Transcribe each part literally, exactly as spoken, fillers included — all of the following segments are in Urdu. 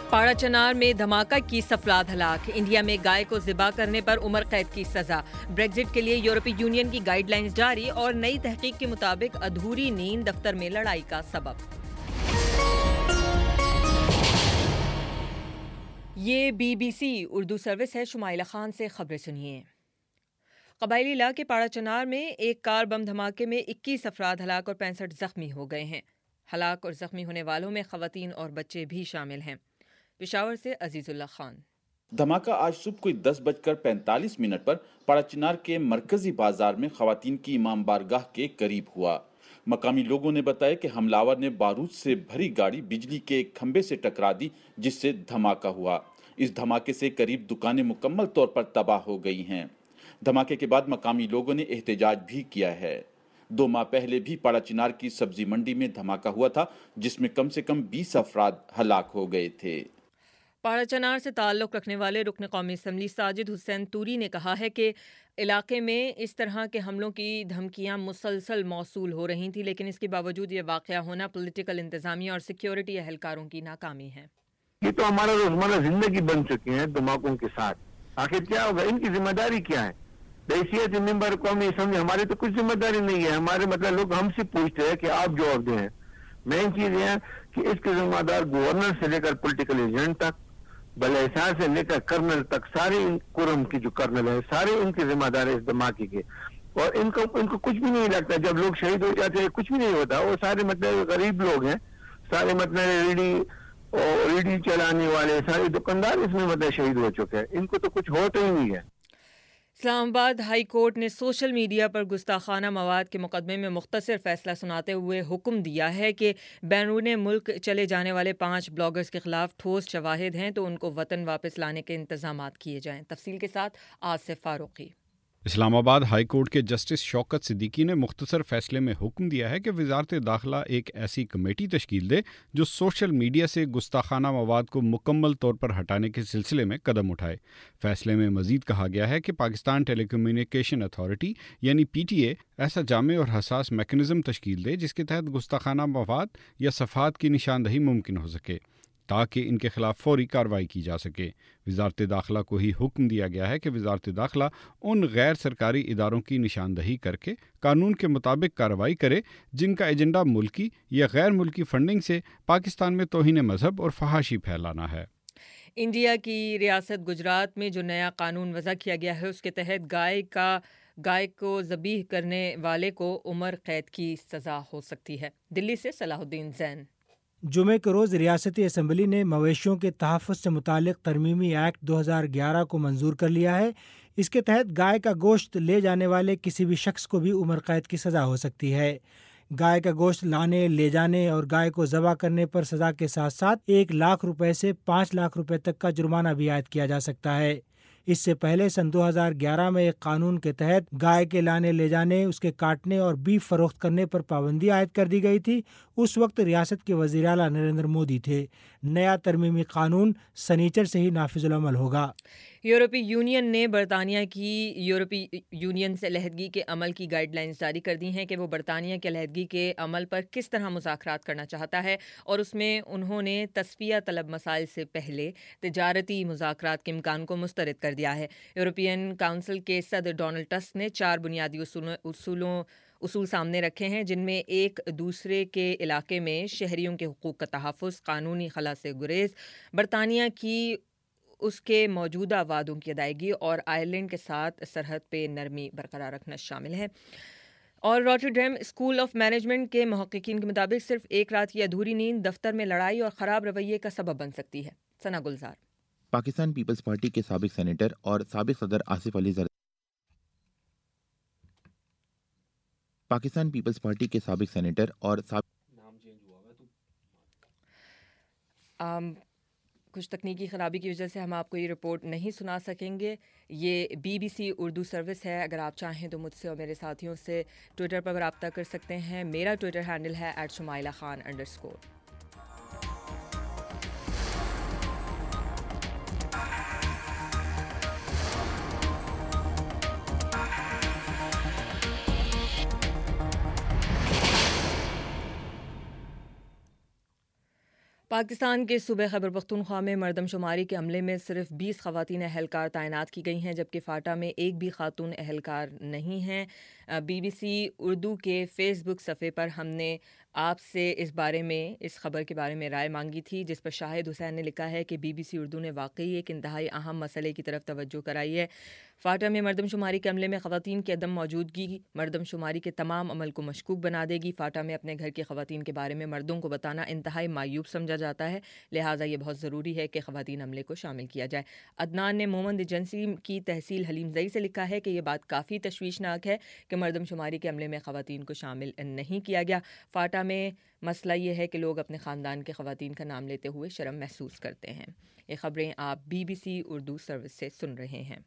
پاڑا چنار میں دھماکہ کی افراد ہلاک، انڈیا میں گائے کو ذبح کرنے پر عمر قید کی سزا، بریگزٹ کے لیے یورپی یونین کی گائیڈ لائنز جاری اور نئی تحقیق کے مطابق ادھوری نیند دفتر میں لڑائی کا سبب۔ یہ B B C Urdu service ہے، شمائلہ خان سے خبریں سنیے۔ قبائلی علاقے پاڑا چنار میں ایک کار بم دھماکے میں اکیس افراد ہلاک اور پینسٹھ زخمی ہو گئے ہیں۔ ہلاک اور زخمی ہونے والوں میں خواتین اور بچے بھی شامل ہیں۔ پشاور سے عزیز اللہ خان۔ دھماکہ آج صبح کوئی دس بج کر پینتالیس منٹ پر پاڑا چنار کے مرکزی بازار میں خواتین کی امام بارگاہ کے قریب ہوا۔ مقامی لوگوں نے بتایا کہ حملہ آور نے بارود سے بھری گاڑی بجلی کے ایک کھمبے سے ٹکرا دی، جس سے دھماکہ ہوا۔ اس دھماکے سے قریب دکانیں مکمل طور پر تباہ ہو گئی ہیں۔ دھماکے کے بعد مقامی لوگوں نے احتجاج بھی کیا ہے۔ دو ماہ پہلے بھی پاڑا چنار کی سبزی منڈی میں دھماکہ ہوا تھا، جس میں کم سے کم بیس افراد ہلاک ہو گئے تھے۔ پاڑا چنار سے تعلق رکھنے والے رکن قومی اسمبلی ساجد حسین توری نے کہا ہے کہ علاقے میں اس طرح کے حملوں کی دھمکیاں مسلسل موصول ہو رہی تھیں، لیکن اس کے باوجود یہ واقعہ ہونا پولیٹیکل انتظامیہ اور سیکیورٹی اہلکاروں کی ناکامی ہے۔ یہ تو ہمارا روزمرہ زندگی بن چکی ہے دھماکوں کے ساتھ۔ آخر کیا ہوگا، ان کی ذمہ داری کیا ہے؟ بحیثیت ممبر قومی اسمبلی ہماری تو کچھ ذمہ داری نہیں ہے۔ ہمارے مطلب لوگ ہم سے پوچھتے ہیں کہ آپ جواب دیں۔ مین چیز یہ ہے کہ اس کے ذمہ دار گورنر سے لے کر پولیٹیکل ایجنٹ تک، بلحساس سے لے کر کرنل تک، سارے قرم کی جو کرنل ہے سارے ان کے ذمہ دار اس دھماکے کے، اور ان کو ان کو کچھ بھی نہیں لگتا۔ جب لوگ شہید ہو جاتے ہیں کچھ بھی نہیں ہوتا۔ وہ سارے مطلب غریب لوگ ہیں، سارے مطلب ریڈی اور ریڈی چلانے والے سارے دکاندار اس میں مطلب شہید ہو چکے ہیں۔ ان کو تو کچھ ہوتا ہی نہیں ہے۔ اسلام آباد ہائی کورٹ نے سوشل میڈیا پر گستاخانہ مواد کے مقدمے میں مختصر فیصلہ سناتے ہوئے حکم دیا ہے کہ بیرون ملک چلے جانے والے پانچ بلاگرز کے خلاف ٹھوس شواہد ہیں تو ان کو وطن واپس لانے کے انتظامات کیے جائیں۔ تفصیل کے ساتھ Asif Farooqi. Islamabad high court کے جسٹس شوکت صدیقی نے مختصر فیصلے میں حکم دیا ہے کہ وزارت داخلہ ایک ایسی کمیٹی تشکیل دے جو سوشل میڈیا سے گستاخانہ مواد کو مکمل طور پر ہٹانے کے سلسلے میں قدم اٹھائے۔ فیصلے میں مزید کہا گیا ہے کہ پاکستان ٹیلی کمیونیکیشن اتھارٹی یعنی پی ٹی اے ایسا جامع اور حساس میکنزم تشکیل دے جس کے تحت گستاخانہ مواد یا صفحات کی نشاندہی ممکن ہو سکے تاکہ ان کے خلاف فوری کارروائی کی جا سکے۔ وزارت داخلہ کو ہی حکم دیا گیا ہے کہ وزارت داخلہ ان غیر سرکاری اداروں کی نشاندہی کر کے قانون کے مطابق کارروائی کرے جن کا ایجنڈا ملکی یا غیر ملکی فنڈنگ سے پاکستان میں توہین مذہب اور فحاشی پھیلانا ہے۔ انڈیا کی ریاست گجرات میں جو نیا قانون وضع کیا گیا ہے اس کے تحت گائے کا گائے کو ذبح کرنے والے کو عمر قید کی سزا ہو سکتی ہے۔ دلی سے صلاح الدین زین۔ جمعے کے روز ریاستی اسمبلی نے مویشیوں کے تحفظ سے متعلق ترمیمی ایکٹ دو ہزار گیارہ کو منظور کر لیا ہے۔ اس کے تحت گائے کا گوشت لے جانے والے کسی بھی شخص کو بھی عمر قید کی سزا ہو سکتی ہے۔ گائے کا گوشت لانے، لے جانے اور گائے کو ذبح کرنے پر سزا کے ساتھ ساتھ ایک لاکھ روپے سے پانچ لاکھ روپے تک کا جرمانہ بھی عائد کیا جا سکتا ہے۔ اس سے پہلے سن دو ہزار گیارہ میں ایک قانون کے تحت گائے کے لانے لے جانے، اس کے کاٹنے اور بیف فروخت کرنے پر پابندی عائد کر دی گئی تھی۔ اس وقت ریاست کے وزیر اعلیٰ نریندر مودی تھے۔ نیا ترمیمی قانون سنیچر سے ہی نافذ العمل ہوگا۔ یورپی یونین نے برطانیہ کی یورپی یونین سے علیحدگی کے عمل کی گائیڈ لائنز جاری کر دی ہیں کہ وہ برطانیہ کی علیحدگی کے عمل پر کس طرح مذاکرات کرنا چاہتا ہے، اور اس میں انہوں نے تصفیہ طلب مسائل سے پہلے تجارتی مذاکرات کے امکان کو مسترد کر دیا ہے۔ یورپین کونسل کے صدر ڈونلڈ ٹسک نے چار بنیادی اصولوں اصولوں اصول سامنے رکھے ہیں، جن میں ایک دوسرے کے علاقے میں شہریوں کے حقوق کا تحفظ، قانونی خلا سے گریز، برطانیہ کی اس کے موجودہ وعدوں کی ادائیگی اور آئرلینڈ کے ساتھ سرحد پہ نرمی برقرار رکھنا شامل ہے۔ اور روٹرڈیم اسکول آف مینجمنٹ کے محققین کے مطابق صرف ایک رات کی ادھوری نیند دفتر میں لڑائی اور خراب رویے کا سبب بن سکتی ہے۔ ثنا گلزار۔ پاکستان پیپلز پارٹی کے سابق سینیٹر اور سابق صدر آصف علی زرداری پاکستان پیپلز پارٹی کے سابق سینیٹر اور سابق نام چینج ہوا ہے تو کچھ تکنیکی خرابی کی وجہ سے ہم آپ کو یہ رپورٹ نہیں سنا سکیں گے۔ یہ B B C Urdu service ہے۔ اگر آپ چاہیں تو مجھ سے اور میرے ساتھیوں سے ٹویٹر پر رابطہ کر سکتے ہیں۔ میرا ٹویٹر ہینڈل ہے ایٹ شمائلہ خان انڈر اسکور۔ پاکستان کے صوبے خیبر پختونخوا میں مردم شماری کے عملے میں صرف بیس خواتین اہلکار تعینات کی گئی ہیں، جبکہ فاٹا میں ایک بھی خاتون اہلکار نہیں ہیں۔ بی بی سی اردو کے فیس بک صفحے پر ہم نے آپ سے اس بارے میں اس خبر کے بارے میں رائے مانگی تھی، جس پر شاہد حسین نے لکھا ہے کہ بی بی سی اردو نے واقعی ایک انتہائی اہم مسئلے کی طرف توجہ کرائی ہے۔ فاٹا میں مردم شماری کے عملے میں خواتین کی عدم موجودگی مردم شماری کے تمام عمل کو مشکوک بنا دے گی۔ فاٹا میں اپنے گھر کی خواتین کے بارے میں مردوں کو بتانا انتہائی معیوب سمجھا جاتا ہے، لہٰذا یہ بہت ضروری ہے کہ خواتین عملے کو شامل کیا جائے۔ عدنان نے مومند ایجنسی کی تحصیل حلیم زئی سے لکھا ہے کہ یہ بات کافی تشویشناک ہے کہ مردم شماری کے عملے میں خواتین کو شامل نہیں کیا گیا۔ فاٹا میں مسئلہ یہ ہے کہ لوگ اپنے خاندان کے خواتین کا نام لیتے ہوئے شرم محسوس کرتے ہیں۔ یہ خبریں آپ B B C Urdu service سے سن رہے ہیں۔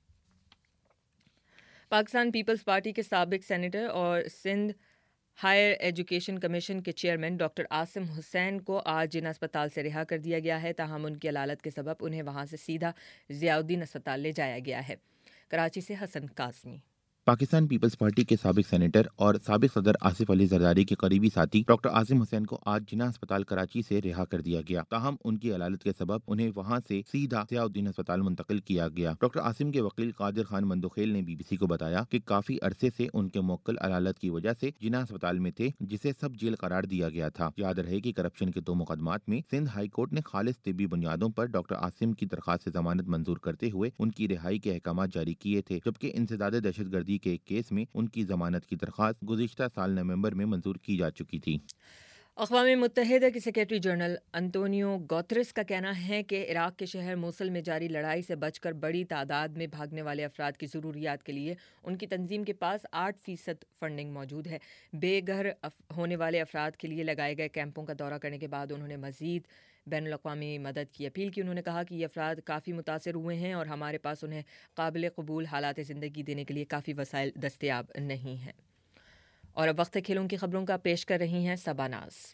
پاکستان پیپلز پارٹی کے سابق سینیٹر اور سندھ ہائر ایجوکیشن کمیشن کے چیئرمین ڈاکٹر عاصم حسین کو آج جناح اسپتال سے رہا کر دیا گیا ہے، تاہم ان کی علالت کے سبب انہیں وہاں سے سیدھا ضیاء الدین اسپتال لے جایا گیا ہے۔ کراچی سے حسن قاسمی۔ پاکستان پیپلز پارٹی کے سابق سینیٹر اور سابق صدر آصف علی زرداری کے قریبی ساتھی ڈاکٹر عاصم حسین کو آج جناح اسپتال کراچی سے رہا کر دیا گیا، تاہم ان کی علالت کے سبب انہیں وہاں سے سیدھا ضیاء الدین اسپتال منتقل کیا گیا۔ ڈاکٹر عاصم کے وکیل قادر خان مندوخیل نے بی بی سی کو بتایا کہ کافی عرصے سے ان کے موکل علالت کی وجہ سے جناح اسپتال میں تھے، جسے سب جیل قرار دیا گیا تھا۔ یاد رہے کہ کرپشن کے دو مقدمات میں سندھ ہائی کورٹ نے خالص طبی بنیادوں پر ڈاکٹر عاصم کی درخواست ضمانت منظور کرتے ہوئے ان کی رہائی کے احکامات جاری کیے تھے، جبکہ انسداد دہشت گردی کے ایک کیس میں ان کی ضمانت کی درخواست گزشتہ سال نومبر میں منظور کی جا چکی تھی۔ اقوام متحدہ کے سیکریٹری جنرل انتونیو گوتریس کا کہنا ہے کہ عراق کے شہر موصل میں جاری لڑائی سے بچ کر بڑی تعداد میں بھاگنے والے افراد کی ضروریات کے لیے ان کی تنظیم کے پاس آٹھ فیصد فنڈنگ موجود ہے۔ بے گھر ہونے والے افراد کے لیے لگائے گئے کیمپوں کا دورہ کرنے کے بعد انہوں نے مزید بین الاقوامی مدد کی اپیل کی۔ انہوں نے کہا کہ یہ افراد کافی متاثر ہوئے ہیں اور ہمارے پاس انہیں قابل قبول حالات زندگی دینے کے لیے کافی وسائل دستیاب نہیں ہیں۔ اور اب وقت کھیلوں کی خبروں کا پیش کر رہی ہیں Saba Naz.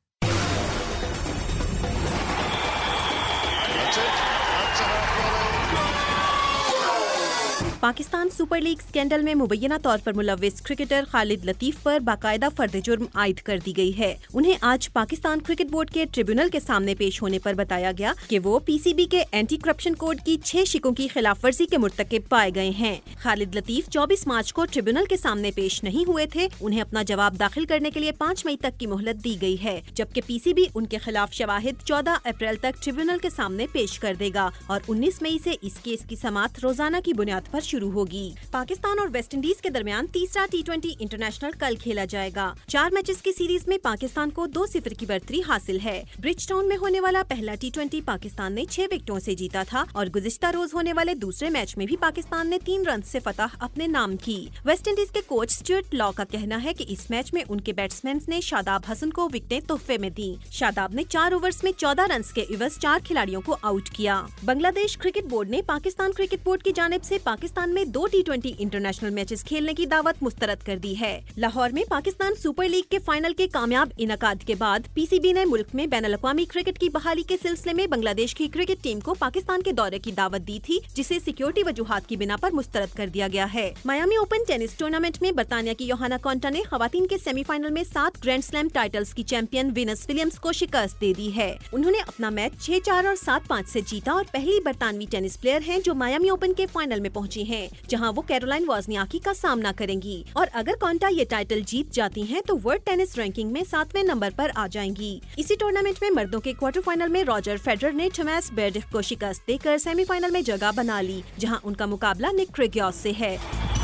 Pakistan super league scandal میں مبینہ طور پر ملوث کرکٹر خالد لطیف پر باقاعدہ فرد جرم عائد کر دی گئی ہے۔ انہیں آج پاکستان کرکٹ بورڈ کے ٹریبیونل کے سامنے پیش ہونے پر بتایا گیا کہ وہ پی سی بی کے اینٹی کرپشن کوڈ کی چھ شکوں کی خلاف ورزی کے مرتکب پائے گئے ہیں۔ خالد لطیف چوبیس مارچ کو ٹریبیونل کے سامنے پیش نہیں ہوئے تھے، انہیں اپنا جواب داخل کرنے کے لیے پانچ مئی تک کی مہلت دی گئی ہے، جبکہ پی سی بی ان کے خلاف شواہد چودہ اپریل تک ٹریبیونل کے سامنے پیش کر دے گا اور انیس مئی سے اس کیس کی سماعت روزانہ کی بنیاد پر شروع ہوگی۔ پاکستان اور ویسٹ انڈیز کے درمیان تیسرا ٹی ٹوینٹی انٹرنیشنل کل کھیلا جائے گا۔ چار میچز کی سیریز میں پاکستان کو دو صفر کی برتری حاصل ہے۔ برج ٹاؤن میں ہونے والا پہلا ٹی ٹوینٹی پاکستان نے چھ وکٹوں سے جیتا تھا اور گزشتہ روز ہونے والے دوسرے میچ میں بھی پاکستان نے تین رنز سے فتح اپنے نام کی۔ ویسٹ انڈیز کے کوچ اسٹیورٹ لا کا کہنا ہے کہ اس میچ میں ان کے بیٹسمین نے شاداب حسن کو وکٹیں تحفے میں دیں۔ شاداب نے چار اوورز میں چودہ رنز کے عوض چار کھلاڑیوں کو آؤٹ کیا۔ بنگلہ دیش کرکٹ بورڈ نے پاکستان کرکٹ بورڈ کی جانب سے پاکستان میں دو ٹی ٹوینٹی انٹرنیشنل میچز کھیلنے کی دعوت مسترد کر دی ہے۔ لاہور میں پاکستان سپر لیگ کے فائنل کے کامیاب انعقاد کے بعد پی سی بی نے ملک میں بین الاقوامی کرکٹ کی بحالی کے سلسلے میں بنگلہ دیش کی کرکٹ ٹیم کو پاکستان کے دورے کی دعوت دی تھی، جسے سیکیورٹی وجوہات کی بنا پر مسترد کر دیا گیا ہے۔ میامی اوپن ٹینس ٹورنامنٹ میں برطانیہ کی یوہانا کونٹا نے خواتین کے سیمی فائنل میں سات گرینڈ سلیم ٹائٹلز کی چیمپئن وینس ولیمز کو شکست دے دی ہے۔ انہوں نے اپنا میچ چھ چار اور سات پانچ سے جیتا اور پہلی برطانوی ٹینس پلیئر ہیں جو میامی اوپن کے فائنل میں پہنچی ہیں، جہاں وہ کیرولائن وازنیاکی کا سامنا کریں گی، اور اگر کونٹا یہ ٹائٹل جیت جاتی ہیں تو ورلڈ ٹینس رینکنگ میں ساتویں نمبر پر آ جائیں گی۔ اسی ٹورنامنٹ میں مردوں کے کوارٹر فائنل میں راجر فیڈرر نے ٹھوماس بیرڈف کو شکست دے کر سیمی فائنل میں جگہ بنا لی، جہاں ان کا مقابلہ نک کریگیوس سے ہے۔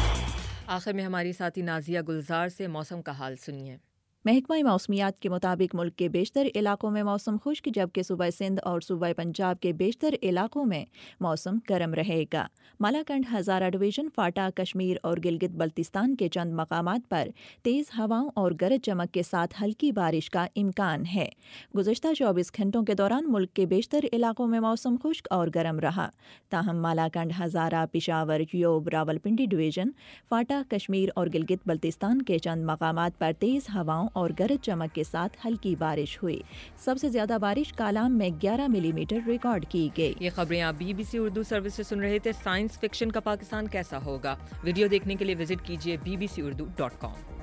آخر میں ہماری ساتھی نازیہ گلزار سے موسم کا حال سنیے۔ محکمہ موسمیات کے مطابق ملک کے بیشتر علاقوں میں موسم خشک، جبکہ صوبہ سندھ اور صوبہ پنجاب کے بیشتر علاقوں میں موسم گرم رہے گا۔ مالاکنڈ، ہزارہ ڈویژن، فاٹا، کشمیر اور گلگت بلتستان کے چند مقامات پر تیز ہواؤں اور گرج چمک کے ساتھ ہلکی بارش کا امکان ہے۔ گزشتہ چوبیس گھنٹوں کے دوران ملک کے بیشتر علاقوں میں موسم خشک اور گرم رہا، تاہم مالاکنڈ، ہزارہ، پشاور، یوب، راولپنڈی ڈویژن، فاٹا، کشمیر اور گلگت بلتستان کے چند مقامات پر تیز ہواؤں اور گرج چمک کے ساتھ ہلکی بارش ہوئی۔ سب سے زیادہ بارش کالام میں گیارہ ملی میٹر ریکارڈ کی گئی۔ یہ خبریں آپ B B C Urdu service سے سن رہے تھے۔ سائنس فکشن کا پاکستان کیسا ہوگا؟ ویڈیو دیکھنے کے لیے وزٹ کیجیے B B C Urdu dot کام۔